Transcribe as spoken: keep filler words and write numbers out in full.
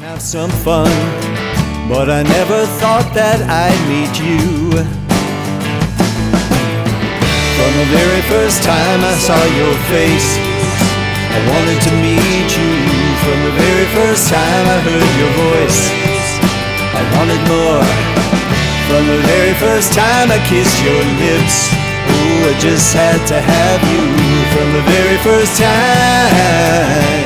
Have some fun, but I never thought that I'd meet you. From the very first time I saw your face, I wanted to meet you. From the very first time I heard your voice, I wanted more. From the very first time I kissed your lips, oh, I just had to have you. From the very first time